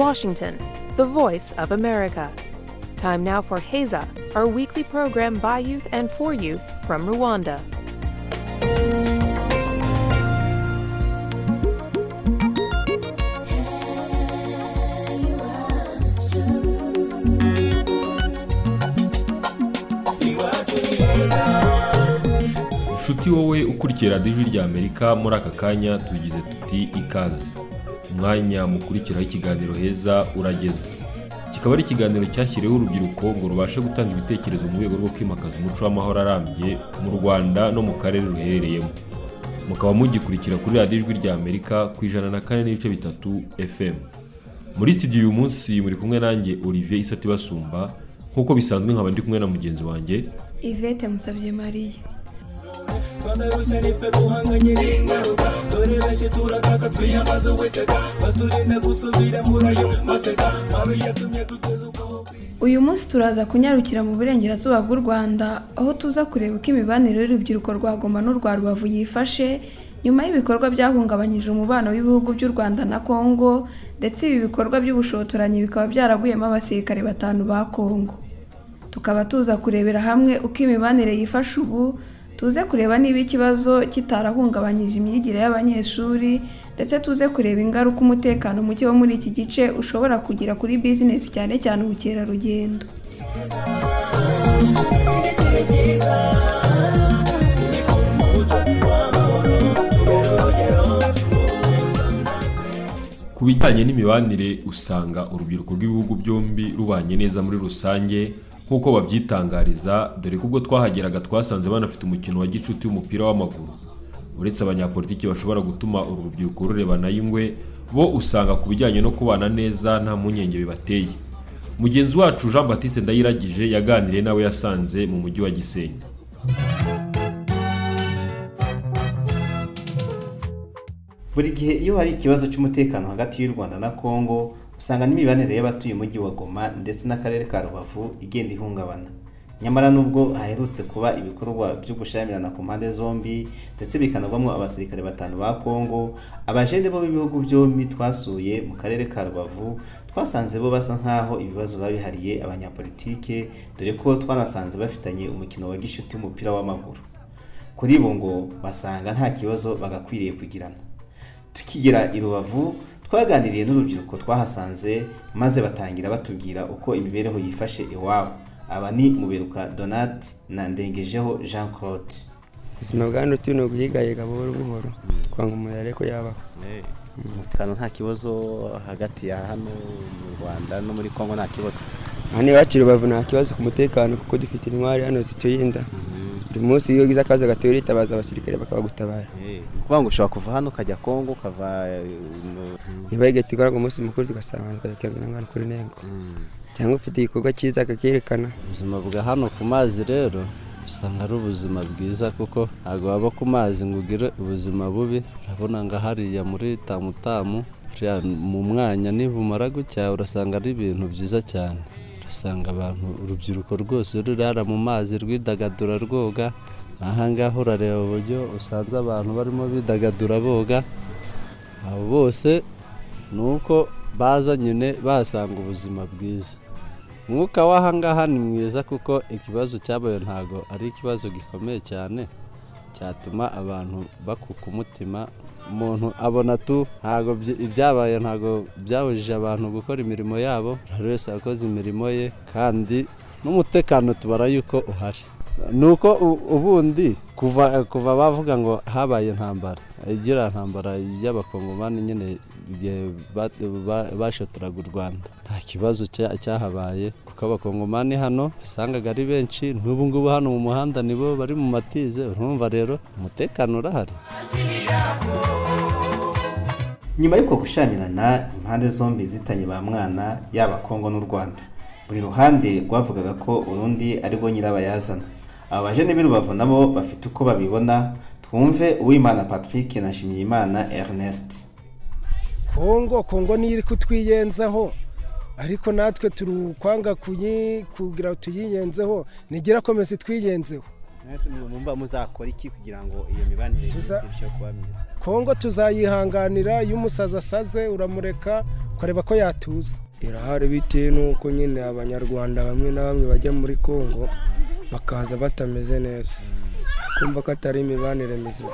Washington, the voice of America. Time now for Heza, our weekly program by youth and for youth from Rwanda. Inshuti wowe ukurikira Ijwi rya Amerika muri aka kanya tugize tuti ikaze. Umwanya mukurikiraho ikiganiro Heza urageze. Kikaba ari ikiganiro cyashyiriweho urubyiruko ngo rubashe gutanga ibitekerezo mu rwego rwo kwimakaza umuco w'amahoro arambye mu Rwanda no mu karere ruherereyemo. Mukaba mugikurikira kuri Radio Ijwi rya Amerika ku 104.3 FM. Muri studio uyu munsi muri kumwe nanjye Olivier Isati Basumba, nkuko bisanzwe nkaba ndi kumwe na mugenzi wanjye Yvette Musabye Marie. Uyu munsi turaza kunyarukira mu burengerazuba bw'u Rwanda, aho tuza kureba uko imibanire y'urubyiruko rwa Goma n'urwa Rubavu yifashe nyuma y'ibikorwa byahungabanyije umubano w'ibihugu by'u Rwanda na Kongo, ndetse ibi bikorwa by'ubushotoranyi bikaba byaraguyemo abasirikare 5 ba Kongo. Tukaba tuza kurebera hamwe uko imibanire yifashe ubu, tuze kureba niba ikibazo kitarahungabanyije imyigire y'abanyeshuri, ndetse tuze kureba ingaruka umutekano muke wo muri iki gice ushobora kugira kuri business cyane cyane ubukerarugendo. Ku bijyanye n'imibanire usanga urubyiruko rw'ibihugu byombi rubanye neza muri rusange nkuko babyitangariza, dore kubwo twahageraga twasanze banafite umukino wa gicuti w'umupira w'amaguru. Uretse abanyapolitiki bashobora gutuma uru rubyiruko rurebana y'ingwe, bo usanga ku bijyanye no kubana neza nta munyenge bibateye. Mugenzi wacu Jean Baptiste Ndayiragije yaganiriye nawe yasanze mu mujyi wa Gisenyi. Buri gihe iyo hari ikibazo cy'umutekano hagati y'u Rwanda na Kongo, usanga n'imibanire y'abatuye umujyi wa Goma ndetse n'akarere ka Rubavu igenda ihungabana. Nyamara nubwo haherutse kuba ibikorwa byo gushamirana ku mpande zombi ndetse bikanagwamo abasirikare 5 ba Kongo, abajene bo b'ibihugu byombi twasuye mu karere ka Rubavu twasanze bo basa nkaho ibibazo babihariye abanyapolitike, dore ko twanasanze bafitanye umukino wa gishuti w'umupira w'amaguru. Kuri bo ngo basanga nta kibazo bagakwiriye kugirana. Tukigera i Rubavu twaganiriye n'urubyiruko twahasanze, maze batangira batubwira uko imibereho yifashe iwabo. Aba ni Muberuka Donat na Ndengejeho Jean Claude. Ubuzima bw'ano tuno guhigayiga buhoro buhoro kwanga umuyare ko yabaho. Umutekano nta kibazo hagati ya hano mu Rwanda no muri Kongo, nta kibazo. Hano iwacu Rubavu nta kibazo ku mutekano kuko dufite intwari hano ziturinda. Buri munsi iyo gize akaza gatewe ritabaza abasirikare bakabagutabara. Kuvuga ngo ushobora kuva hano kajya Kongo kava nibagete ikora umunsi mukuru tugasanga tukagenda ngana kuri Nengo. Cyangwa ufite igikorwa cyiza akakerekana. Ubuzima bwa hano ku mazi rero usanga ari ubuzima bwiza, kuko ntabwo waba ku mazi ngo ugire ubuzima bubi. Urabona nga hariya muri Tamutamu mu mwanya nibumara gucya urasanga ari ibintu byiza cyane. Urasanga abantu urubyiruko rwose rurara mu mazi rwidagadura rwoga. Ahangaho urareba uburyo usanze abantu barimo bidagadura boga. Abo bose nuko baza nyine basanga ubuzima bwiza. Mwuka w'ahangaha ni mwiza kuko ikibazo cyabaye ntago ari ikibazo gikomeye cyane cyatuma abantu bakuka umutima. Umuntu abona tu ntago ibyabaye ntago byabujije abantu gukora imirimo yabo, buri wese akoze imirimo ye, kandi n'umutekano tubara yuko uhari. Nuko ubundi kuva bavuga ngo habaye intambara, igira ntambara y'abakongomani nyine bashotoraga u Rwanda, nta kibazo cyahabaye kuko abakongomani hano basangaga ari benshi. N'ubu ngubu hano mu muhanda nibo bari mu matize, urumva rero umutekano urahari. Nyuma y'uko gushamirana, impande zombi zitanye ba mwana yaba Kongo n'u Rwanda, buri ruhande rwavugaga ko urundi ari rwo nyirabayazana. Aba bajene b'i Rubavu nabo bafite uko babibona. Twumve Uwimana Patrick na Nshimiyimana Ernest. Kongo ni iri kutwiyenzaho, ariko natwe turi kwanga kugira tuyiyenzeho, nigira komeze twiyenzeho. Nese mumba muzakora iki kugira ngo iyo mibanire y'isirishyo kuba myiza? Kongo tuzayihanganira, iyo umusaza asaze uramureka ukareba ko yatuza. Irahari bitewe n'uko nyine abanyarwanda bamwe na bamwe bajya muri Kongo bakaza batameze neza, kumva ko atari imibanire mizima.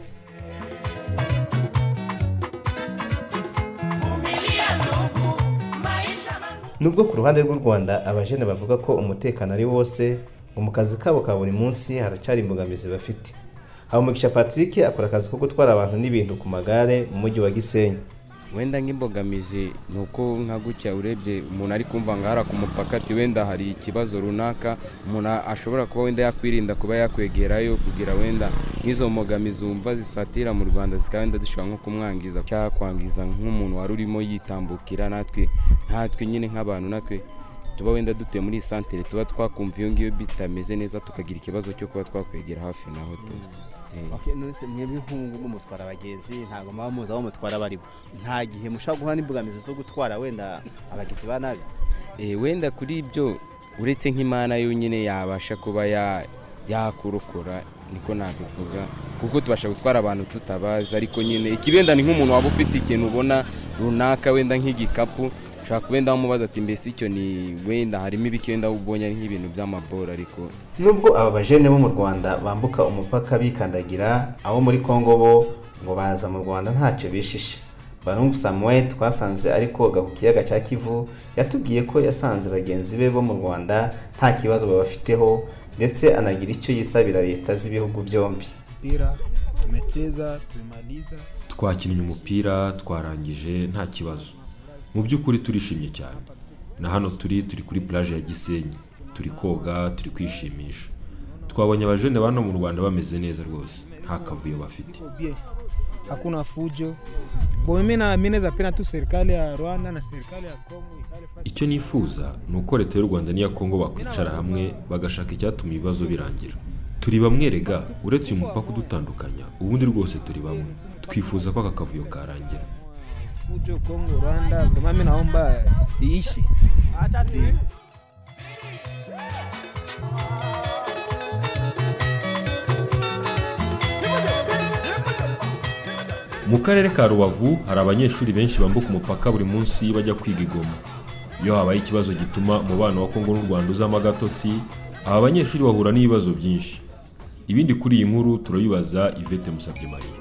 Nubwo ku ruhande rw'u Rwanda abajene bavuga ko umutekano ari wose, ngo mu kazi kabo ka buri munsi haracyari imbogamizi bafite. Habumugisha Patrick akora akazi ko gutwara abantu n'ibintu ku magare mu mujyi wa Gisenyi. Wenda nk'imbogamizi nuko nka gutya urebye umuntu ari kumva ngara ku mupaka ati wenda hari ikibazo runaka, umuntu ashobora kuba wenda yakwirinda kuba yakwegerayo kugira wenda nk'izo mbogamizi umva zisatira mu Rwanda zikawenda zishobora nko kumwangiza cyangwa kwangiza nk'umuntu wari urimo yitambukira. Natwe nyine nk'abantu natwe tuba wenda dutuye muri santere tuba twakumva iyo ngiyo bitameze neza tukagira ikibazo cyo kuba twakwegera hafi na hotel. Okay, nose mwebwe nk'ubu mutwara abagenzi ntago maba muzi aho mutwara bari bo, nta gihe mushaka guhana imbogamizi zo gutwara wenda abagenzi ba nabi? Wenda kuri ibyo uretse nk'Imana yonyine yabasha kuba yakurokora niko nabivuga, kuko tubasha gutwara abantu tutabaza. Ariko nyine ikibenda ni nk'umuntu waba ufite ikintu ubona runaka wenda nk'igikapu ushaka wenda wamubaza ati mbese icyo ni wenda harimo ibiki wenda ubonye ari nk'ibintu by'amabora. Ariko nubwo aba bajene bo mu Rwanda bambuka umupaka bikandagira, abo muri Kongo bo ngo baza mu Rwanda ntacyo bishisha. Barungu Samuel twasanze ari koga ku kiyaga cya Kivu yatubwiye ko yasanze bagenzi be bo mu Rwanda nta kibazo babafiteho, ndetse anagira icyo yisabira leta z'ibihugu byombi. Twakinnye umupira twarangije nta kibazo, mu by'ukuri turishimye cyane. Na hano turi kuri plage ya Gisenyi, turi koga, turi kwishimisha. Twabonye abajene bano mu Rwanda bameze neza rwose, nta kavuyo bafite. Hakuna fujo. Mimi naamini pena tu serikali ya Rwanda na serikali ya Kongo ikale fasi. Icyo nifuza ni uko leta y'u Rwanda n'iya Kongo bakwicara hamwe bagashaka icyatuma ibibazo birangira. Turi bamwe rega, uretse uyu mupaka udutandukanya, ubundi rwose turi bamwe. Twifuza ko aka kavuyo karangira. Fujo Kongo Rwanda, mimi naomba iishi. Mu karere ka Rubavu hari abanyeshuri benshi bambuka umupaka buri munsi bajya kwiga i Goma. Iyo habaye ikibazo gituma umubano wa Kongo n'u Rwanda uzamo agatotsi, aba banyeshuri bahura n'ibibazo byinshi. Ibindi kuri iyi nkuru turabibaza Yvette Musabyimana.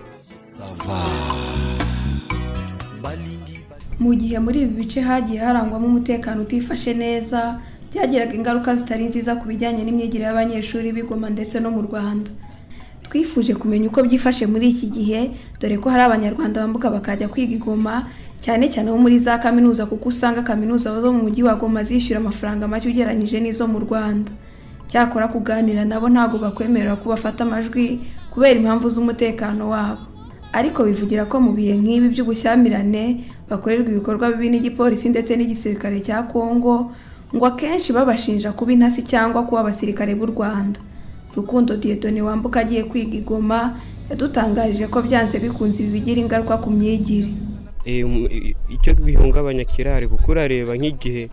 Mu gihe muri ibi bice hagiye harangwamo umutekano utifashe neza, byagiraga ingaruka zitari nziza ku bijyanye n'imyigire y'abanyeshuri b'Igoma ndetse no mu Rwanda. Twifuje kumenya uko byifashe muri iki gihe, dore ko hari abanyarwanda bambuka bakajya kwiga i Goma, cyane cyane bo muri za kaminuza, kuko usanga kaminuza zo mu mujyi wa Goma zishyura amafaranga make ugereranyije n'izo mu Rwanda. Cyakora kuganira nabo ntago bakwemerera ko bafata amajwi kubera impamvu z'umutekano wabo. Ariko bivugira ko mu bihe nk'ibi by'ubushyamirane bakorerwa ibikorwa bibi n'igipolisi ndetse n'igisirikare cya Kongo, ngo akenshi babashinja kuba intasi cyangwa kuba abasirikare b'u Rwanda. Rukundo Dieudonné wambuka agiye kwiga i Goma yadutangarije ko byanze bikunze ibi bigira ingaruka ku myigire. Icyo bihungabanya kirare, kuko urareba nk'igihe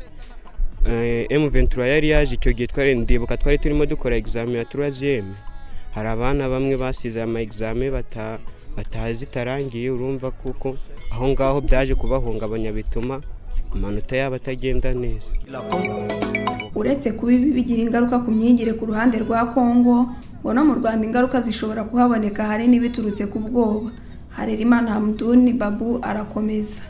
M23 yari yaje, icyo gihe ndibuka twari turimo dukora examen ya 3e. Hari abana bamwe basize ama examen batazi tarangiye, urumva kuko aho ngaho byaje kubahungabanya bituma amanota yabo atagenda neza. Uretse kuba ibi bigira ingaruka ku myigire ku ruhande rwa Kongo, ngo no mu Rwanda ingaruka zishobora kuhaboneka hari n'ibiturutse ku bwoba. Harerimana Hamduni Babu arakomeza.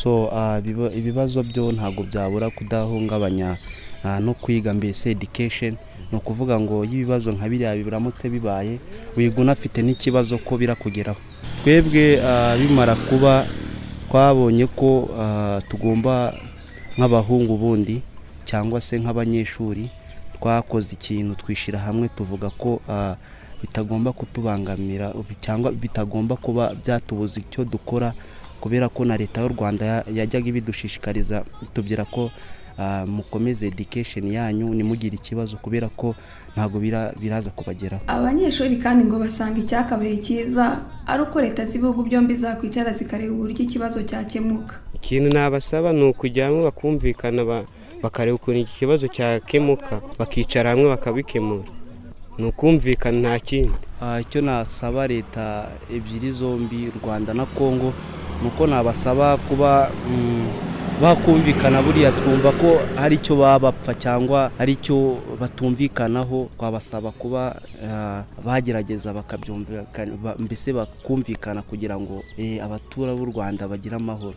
Ibibazo byo ntabwo byabura kudahungabanya no kwiga, mbese education. No kuvuga ngo ibibazo nka biriya biramutse bibaye, wiga unafite n'ikibazo ko birakugeraho. Twebwe bimara kuba twabonye ko tugomba nk'abahungu bundi cyangwa se nk'abanyeshuri twakoze ikintu twishira hamwe, tuvuga ko bitagomba kutubangamira cyangwa bitagomba kuba byatubuza icyo dukora, kubera ko na leta y'u Rwanda yajyaga ibidushishikariza tubyira ko mukomeze education yanyu nimugire ikibazo, kubera ko ntago biraza kubageraho. Abanyeshuri kandi ngo basanga icyakabaye cyiza ari uko leta z'ibihugu byombi zakwicara zikareba uburyo ikibazo cyakemuka. Ikintu nabasaba ni ukujya hamwe bakumvikana, bakareba ukuntu iki kibazo cyakemuka, bakicara hamwe bakabikemura. Ni ukumvikana nta kindi. Icyo nasaba leta ebyiri zombi, u Rwanda na Kongo, nuko nabasaba kuba bakumvikana buriya twumva ko hari icyo baba bapfa cyangwa hari icyo batumvikanaho, twabasaba kuba bagerageza bakabyumvikana, mbese bakumvikana kugira ngo abatura b'u Rwanda bagire amahoro.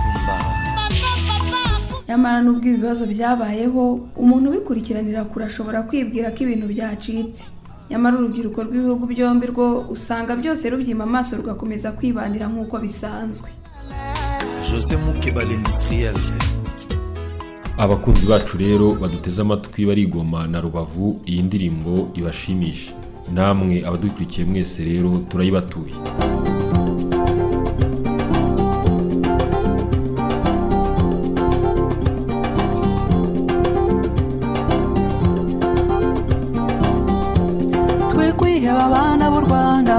Nyamara nubwo ibibazo byabayeho, umuntu ubikurikiranira kure ashobora kwibwira ko ibintu byacitse. Nyamara urubyiruko rw'ibihugu byombi rwo usanga byose rubyima amaso rugakomeza kwibanira nk'uko bisanzwe. José Mukeba l'industriel. Abakunzi bacu rero baduteze amatwi bari Goma na Rubavu, iyi ndirimbo ibashimisha. Namwe abadukurikiye mwese rero turayibatuye. Abana b'u Rwanda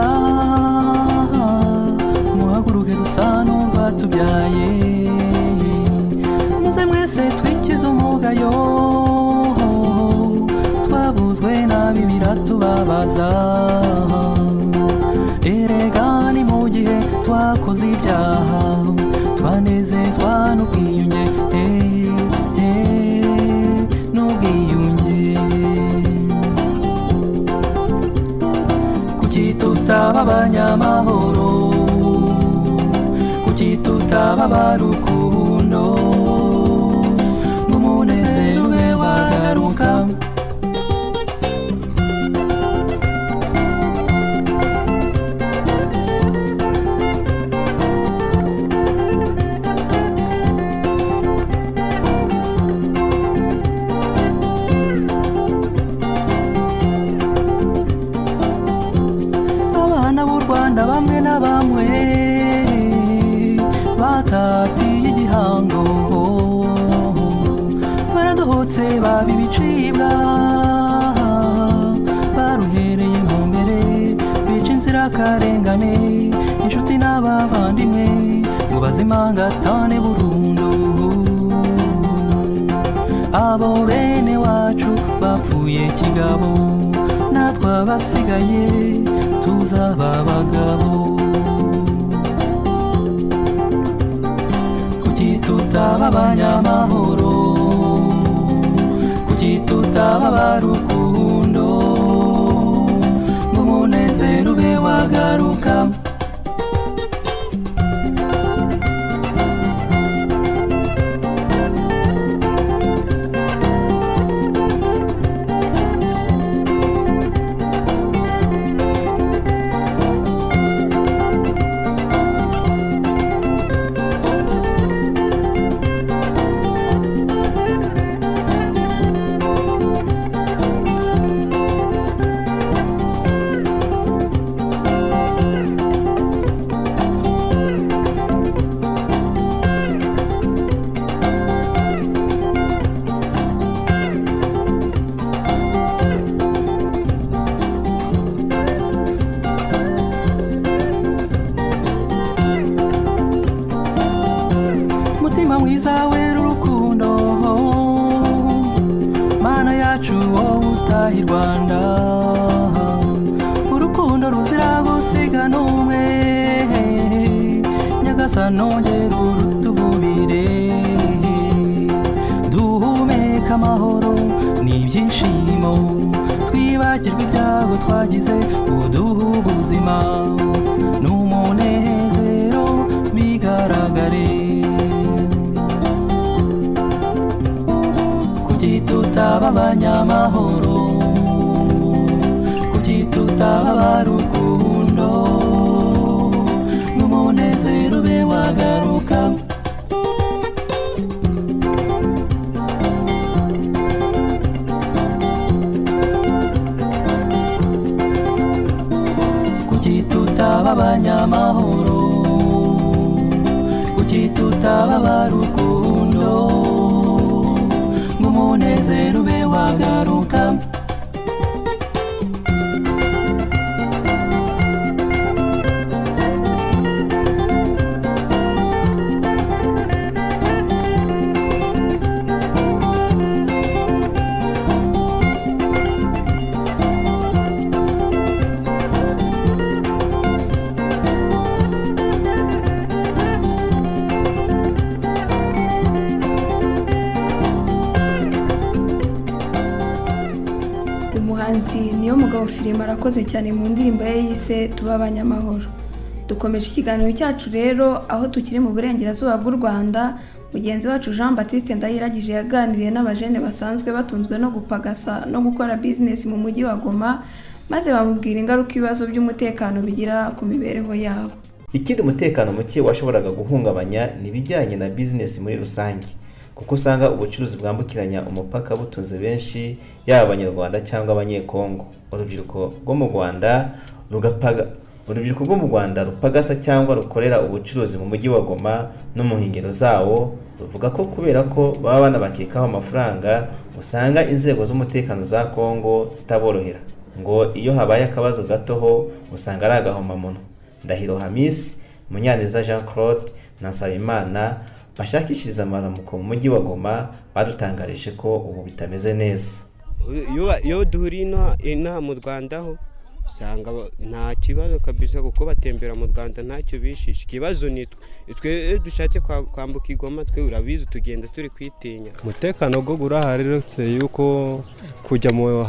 muhaguruke dusa n'urwatubyaye, muze mwese twikize umugayo, twavuzwe nabi biratubabaza, erega ni mu gihe twakoze ibyaha twanezezwa n'ubwiyunge, n'ubwiyunge. Kuki tutaba abanyamahoro, kuki tutaba abarukundo, n'umunezero ube wagaruka. Bamwe na bamwe batatiye igihango, baradohotse baba ibicibwa, baruhereye mu mbere bica inzirakarengane, inshuti n'abavandimwe ngo bazimangatane burundu. Abo bene wacu bapfuye kigabo, natwe abasigaye tuzaba abagabo. Kuki tutaba abanyamahoro, kuki tutaba abarukundo, ngo umunezero ube wagaruka. Mutima mwiza wera urukundo, mana yacu wowe utaha i Rwanda, urukundo ruzira gusiga n'umwe, Nyagasani ongera urutububire, duhumeka amahoro n'ibyishimo, twibagirwe ibyago twagize, uduha ubuzima n'umunezero bigaragare. Kuki tutaba abanyamahoro, kuki tutaba abarukundo, n'umunezero ube wagaruka. Kuki tutaba abanyamahoro, kuki tutaba abarukundo, umunezero ube wagaruka. Theophile arakoze cyane mu ndirimbo ye yise tuba abanyamahoro. Dukomeje ikiganiro cyacu rero aho tukiri mu burengerazuba bw'u Rwanda. Mugenzi wacu Jean Baptiste Ndayiragije yaganiriye n'abajene basanzwe batunzwe no gupagasa no gukora business mu mujyi wa Goma, maze bamubwira ingaruka ibibazo by'umutekano bigira ku mibereho yabo. Ikindi umutekano muke washoboraga guhungabanya nibijyanye na business muri rusange, kuko usanga ubucuruzi bwambukiranya umupaka butunze benshi, yaba abanyarwanda cyangwa abanyekongo. Urubyiruko rwo mu Rwanda rupagasa cyangwa rukorera ubucuruzi mu mujyi wa Goma no mu nkengero zawo, ruvuga ko kubera ko baba banabakekaho amafaranga, usanga inzego z'umutekano za Kongo zitaborohera, ngo iyo habaye akabazo gatoho usanga ari agahomamunwa. Ndahiro Hamis, Munyaneza Jean Claude na Nsabimana bashakishiriza amaramuko mu mujyi wa Goma badutangarije ko ubu bitameze neza. Iyo duhuriye inaha mu Rwanda ho usanga nta kibazo kabisa, kuko batembera mu Rwanda ntacyo bishisha. Ikibazo ni twe dushatse kwambuka Igoma, twe urabizi tugenda turi kwitinya. Umutekano go gurahari retse yuko kujya mu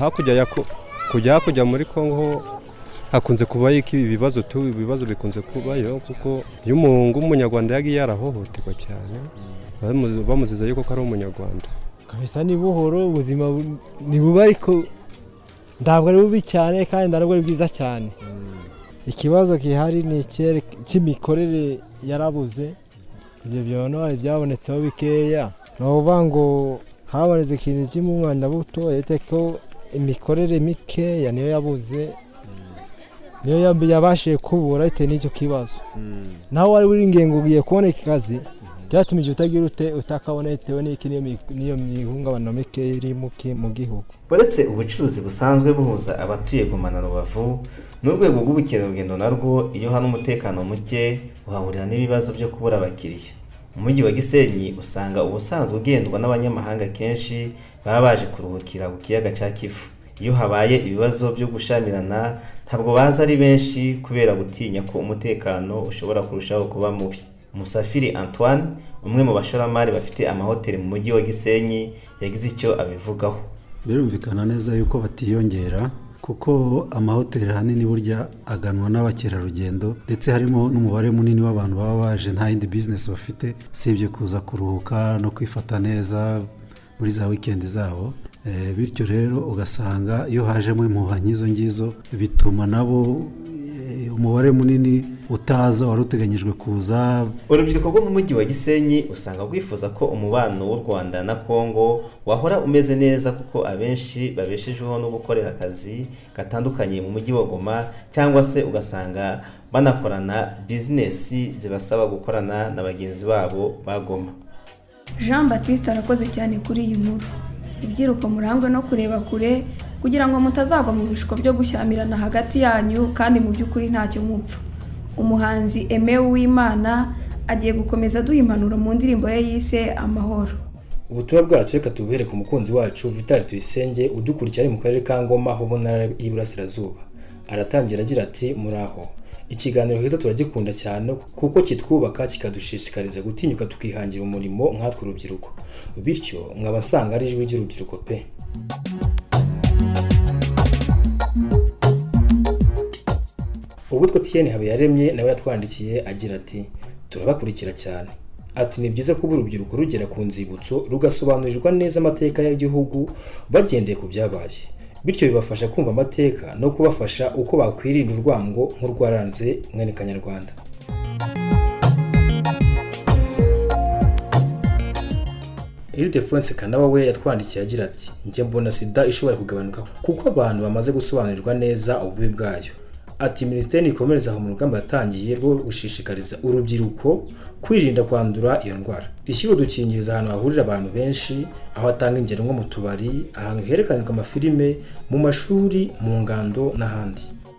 hakurya muri Kongo hakunze kubayo ibibazo bikunze kubayo, kuko iyo umunyarwanda yagiye yarahohoterwa cyane bamuziza yuko ari umunyarwanda. Kabisa ni buhoro, ubuzima ni buba ariko ntabwo ari bubi cyane kandi ntabwo ari bwiza cyane. Ikibazo gihari ni cy'imikorere yarabuze, ibyo byono byabonetseho bikeya. Navuga ngo habonetse ikintu cy'umwanda buto, ko imikorere mikeya niyo yabuze, niyo yabashije kubura bitewe n'icyo kibazo. Naho wari uri ingengo ugiye kuboneka akazi, byatuma igihe utagira utakabona bitewe n'iyo mihungabano mike iri mu gihugu. Uretse ubucuruzi busanzwe buhuza abatuye Goma na Rubavu, n'urwego rw'ubukerarugendo narwo iyo hano umutekano muke uhahurira n'ibibazo byo kubura abakiriya. Mu mujyi wa Gisenyi usanga ubusanzwe ugendwa n'abanyamahanga kenshi baba baje kuruhukira ku kiyaga cya Kivu. Iyo habaye ibibazo byo gushamirana ntabwo baza ari benshi kubera gutinya ko umutekano ushobora kurushaho kuba mubi. Musafiri Antoine, umwe mu bashoramari bafite amahoteli mu mujyi wa Gisenyi, yagize icyo abivugaho. Birumvikana neza yuko batiyongera, kuko amahoteli hanini burya aganwa n'abakerarugendo, ndetse harimo n'umubare munini w'abantu baba baje nta yindi business bafite usibye kuza kuruhuka no kwifata neza muri za weekend zabo. Bityo rero ugasanga iyo hajemo impuha nk'izo ngizo bituma nabo umubare munini utaza wari uteganyijwe kuza. Urubyiruko rwo mu mujyi wa Gisenyi usanga rwifuza ko umubano w'u Rwanda na Kongo wahora umeze neza, kuko abenshi babeshejeho no gukorera akazi gatandukanye mu mujyi wa Goma, cyangwa se ugasanga banakorana business zibasaba gukorana na bagenzi babo ba Goma. Jean Baptiste arakoze cyane kuri iyi nkuru. Ibyiruko murangwe no kureba kure kugira ngo mutazagwa mu bishiko byo gushyamirana hagati yanyu, kandi mu by'ukuri ntacyo mupfa. Umuhanzi Aime Uwimana agiye gukomeza duha impanuro mu ndirimbo ye yise Amahoro. Ubutumwa bwacu reka tubuhere ku mukunzi wacu Vital Tuyisenge udukurikira mu karere ka Ngoma ho mu ntara y'Iburasirazuba. Aratangira agira ati muraho. Ikiganiro heza turagikunda cyane kuko kitwubaka kikadushishikariza gutinyuka tukihangira umurimo nkatwe urubyiruko. Bityo mwabasanga ari ijwi ry'urubyiruko pe. Ubwo Tiene Habiyaremye nawe yatwandikiye agira ati turabakurikira cyane. Ati ni byiza kuba urubyiruko rugera ku nzibutso rugasobanurirwa neza amateka y'igihugu bagendeye ku byabaye. Bityo bibafasha kumva amateka no kubafasha uko bakwirinda urwango nk'urwaranze mwene Kanyarwanda. Ildefonse Kanaba we yatwandikiye agira ati njye mbona sida ishobora kugabanuka kuko abantu bamaze gusobanurirwa neza ububi bwayo. Ati Minisiteri ikomereza aho mu rugamba yatangiye rwo gushishikariza urubyiruko kwirinda kwandura iyo ndwara. Ishyira udukingirizo ahantu hahurira abantu benshi, aho atanga ingero nko mu tubari, ahantu herekanirwa amafilime, mu mashuri, mu ngando n'ahandi.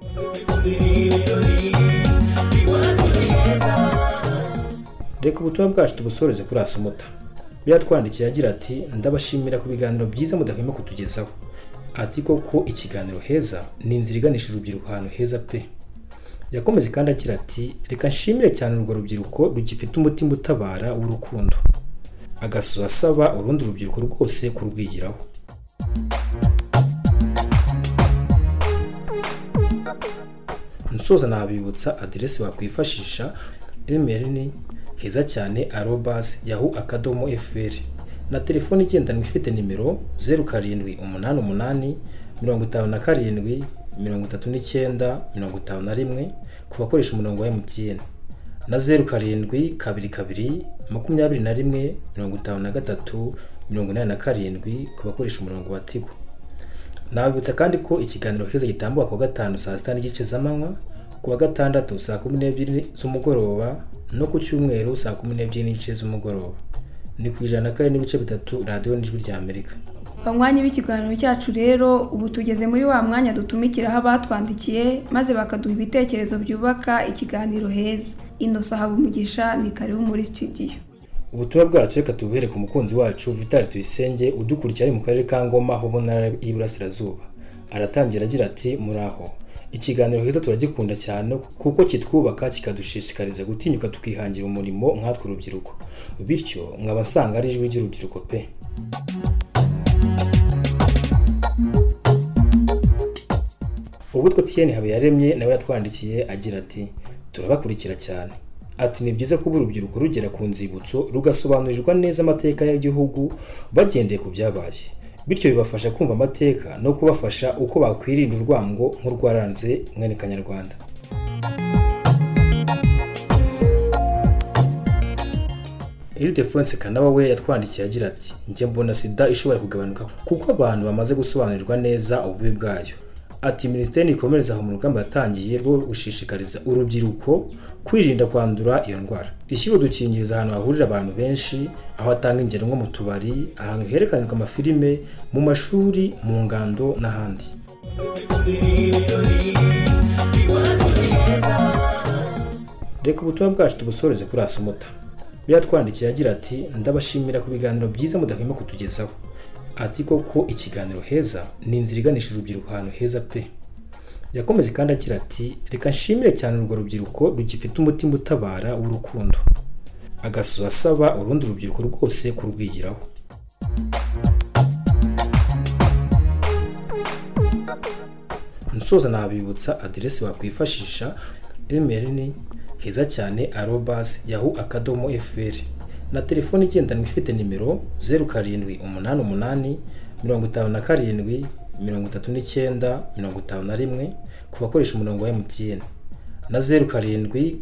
Reka ubutumwa bwacu tubusoreze kuri Asumuta. Yatwandikiye agira ati ndabashimira ku biganiro byiza mudahwema kutugezaho. Ati koko ikiganiro heza ni inzira iganisha urubyiruko ahantu heza pe. Yakomeje kandi agira ati reka nshimire cyane urwo rubyiruko rugifite umutima utabara w'urukundo. Agasoza asaba urundi rubyiruko rwose kurwigiraho. nsoza nabibutsa aderesi bakwifashisha email ni hezacyane@yahoo.fr na telefone igendanwa ifite nimero 0788 57 39 51 ku bakoresha umurongo wa MTN na 0722 21 53 87 ku bakoresha umurongo wa Tigo. Nabibutsa kandi ko ikiganiro Heza gitambuka ku gatanu saa 6:30 z'amanywa, ku wa gatandatu saa 12 z'umugoroba no ku cyumweru saa 12 z'umugoroba. Ni ku 104.3 Radio N'Ijwi rya Amerika. Banywanyi b'ikiganiro cyacu rero ubu tugeze muri wa mwanya dutumikiraho abatwandikiye maze bakaduha ibitekerezo byubaka ikiganiro Heza. Innocent Habumugisha ni karibu muri studio. Ubutumwa bwacu reka tubuhere ku mukunzi wacu Vital Tuyisenge udukurikira mu karere ka Ngoma ho mu ntara y'Iburasirazuba. Aratangira agira ati muraho. Ikiganiro Heza turagikunda cyane kuko kitwubaka kikadushishikariza gutinyuka tukihangira umurimo nkatwe urubyiruko. Bityo mwabasanga ari ijwi ry'urubyiruko pe. Ubwo Tiene Habiyaremye nawe yatwandikiye agira ati turabakurikira cyane. Ati ni byiza kuba urubyiruko rugera ku nzibutso rugasobanurirwa neza amateka y'igihugu bagendeye ku byabaye. Bityo bibafasha kumva amateka no kubafasha uko bakwirinda urwango nk'urwaranze mwene Kanyarwanda. Ildefonse Kanaba we yatwandikiye agira ati njye mbona sida ishobora kugabanuka kuko abantu bamaze gusobanurirwa neza ububi bwayo. Ati Minisiteri ikomereza aho mu rugamba yatangiye rwo gushishikariza urubyiruko kwirinda kwandura iyo ndwara. Ishyira udukingirizo ahantu hahurira abantu benshi, aho atanga ingero nko mu tubari, ahantu herekanirwa amafilime, mu mashuri, mu ngando n'ahandi. Reka ubutumwa bwacu tubusoreze kuri Asumuta. Yatwandikiye agira ati ndabashimira ku biganiro byiza mudahwema kutugezaho. Ati koko ikiganiro Heza ni inzira iganisha urubyiruko ahantu heza pe. Yakomeje kandi agira ati reka nshimire cyane urwo rubyiruko rugifite umutima utabara w'urukundo. Agasoza asaba urundi rubyiruko rwose kurwigiraho. Nsoza nabibutsa aderesi bakwifashisha email ni hezacyane@yahoo.fr na telefone igendanwa ifite nimero 0788 57 39 51 ku bakoresha umurongo wa MTN na 0722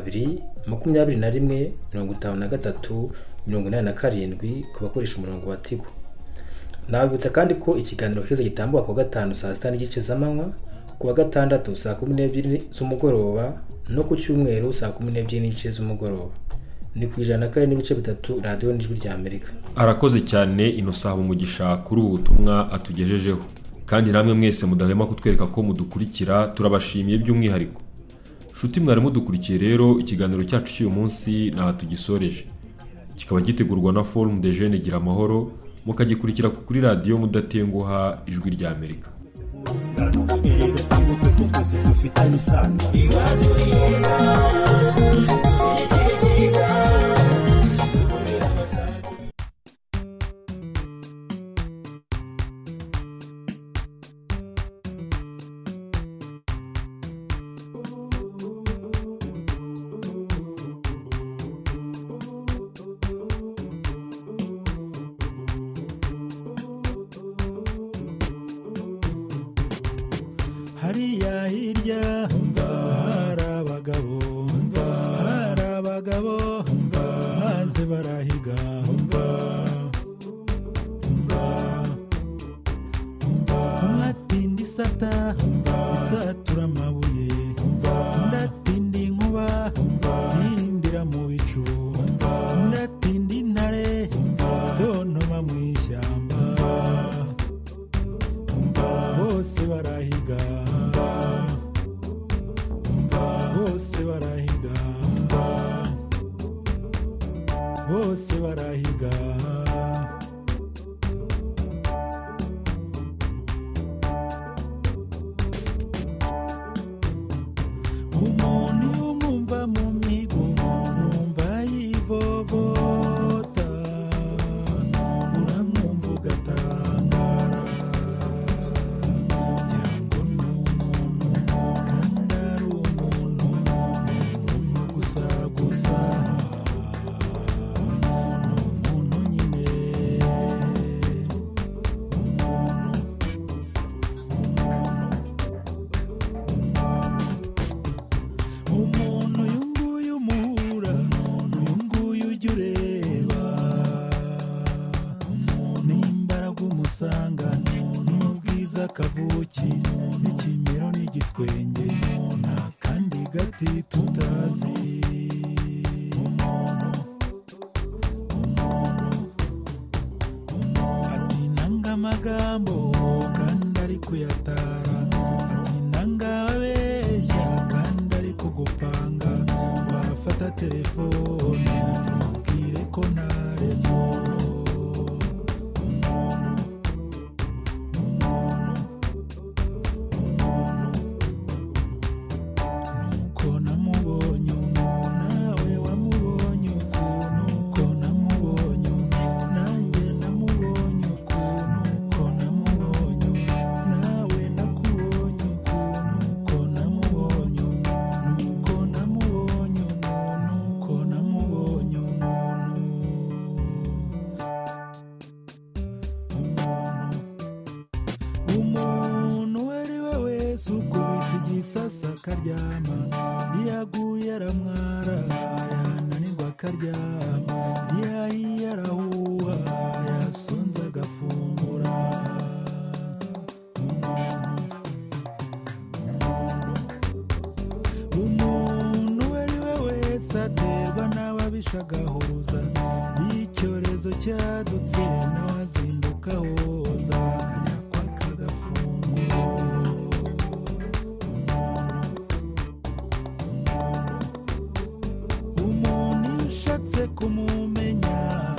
21 53 87 ku bakoresha umurongo wa Tigo. Nabibutsa kandi ko ikiganiro Heza gitambuka ku gatanu saa 6:30 z'amanywa, ku wa gatandatu saa 12 z'umugoroba no ku cyumweru saa 12 z'umugoroba. Ni ku 104.3 Radio N'Ijwi rya Amerika. Arakoze cyane Innocent Habumugisha kuri ubu butumwa atugejejeho. Kandi namwe mwese mudahwema kutwereka ko mudukurikira, turabashimiye by'umwihariko. Shuti mwari mudukurikiye rero, ikiganiro cyacu cy'uyu munsi naha tugisoreje. Kikaba gitegurwa na Forum des Jeunes Gira Amahoro, mukagikurikira kuri radio Mudatenguha Ijwi rya Amerika. hariya hirya hari abagabo maze barahiga umwatindi isatura amabuye ndatinda inkuba yindira mu bicu ndatinda intare tontoma mu ishyamba bose barahiga bose barahiga bose barahiga umuntu umwumva mu migo umuntu umva yivovota uramwumva ugatangara ngira ngo ni umuntu kandi ari umuntu uyu nguyu umuhura uyu nguyu ujya ureba n'imbaraga umusangano n'ubwiza kavuki n'ikimero n'igitwenge nta kandi gati tutazi ati nanga amagambo kandi ari kuyatara ati nanga abeshya kandi ari kugupanga wafata telefone tumubwire ko nta rezo nuko namubonye nawe wamubonye ukuntu uko namubonye nanjye namubonye ukuntu uko namubonye nawe nakubonye ukuntu uko namubonye uko namubonye uko namubonye umuntu uwo ari we wese ukubita igisasa akaryama iyo aguye aramwara yananirwa akaryama iyo ahiye arahuha yasonza agafungura umuntu uwo ari we wese aterwa n'ababisha agahuza iyo icyorezo cyadutse nawe azinduka ahoza akajya kwaka agafunguro umuntu iyo ushatse kumumenya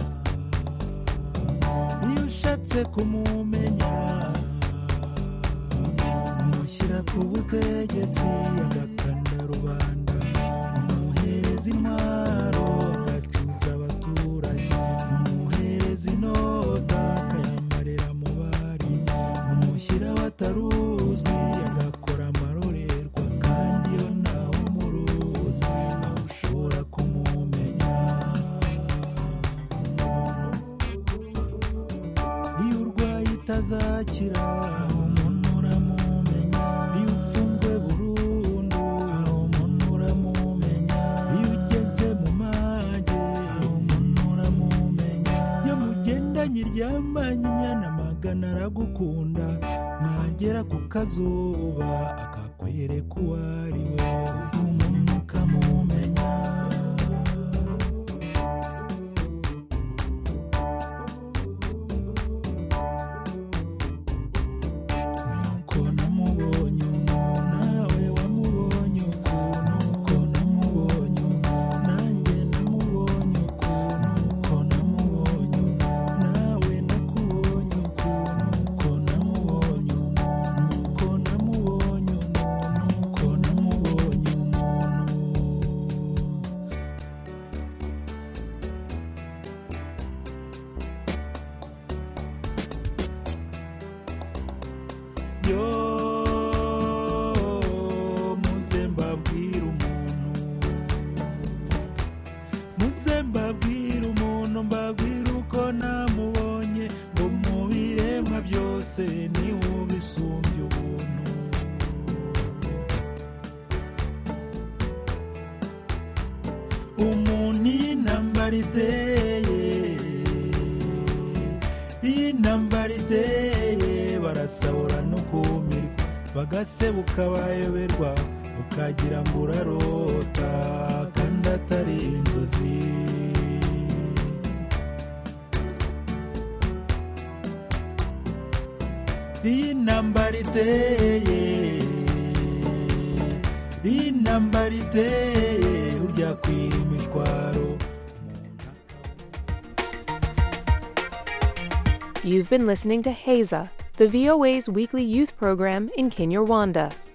iyo ushatse kumumenya umushyira ku butegetsi agakanda rubanda umuhereza intwaro agacuza abaturage umuhereza inota akayamarira mu bari umushyira wataruzwi agakora amarorerwa kandi iyo nawe umuruzi aho ushobora kumumenya iyo urwaye utazakira umuntu uramumenya iyo ufunzwe burundu umuntu uramumenya iyo ugeze mu mage umuntu uramumenya iyo mugendanye iryamanye inyana magana aragukunda mwagera ku kazuba akakwereka uwo ari we umuntu ukamumenya nuko namubonye nawe wamubonye ukuntu uko namubonye nanjye namubonye ukuntu uko namubonye nawe nakubonye ukuntu uko namubonye uko namubonye uko namubonye yo muze mbabwire umuntu mbabwire uko namubonye ngo mu biremwa byose niwe ubisumbye ubuntu umuntu iyi ntambara iteye barasahura no kumirwa bagasebuka bayoberwa ukagira ngo urarota kandi atari inzozi iyi ntambara iteye urya kwira imishwaro. You've been listening to Heza, the VOA's weekly youth program in Kinyarwanda.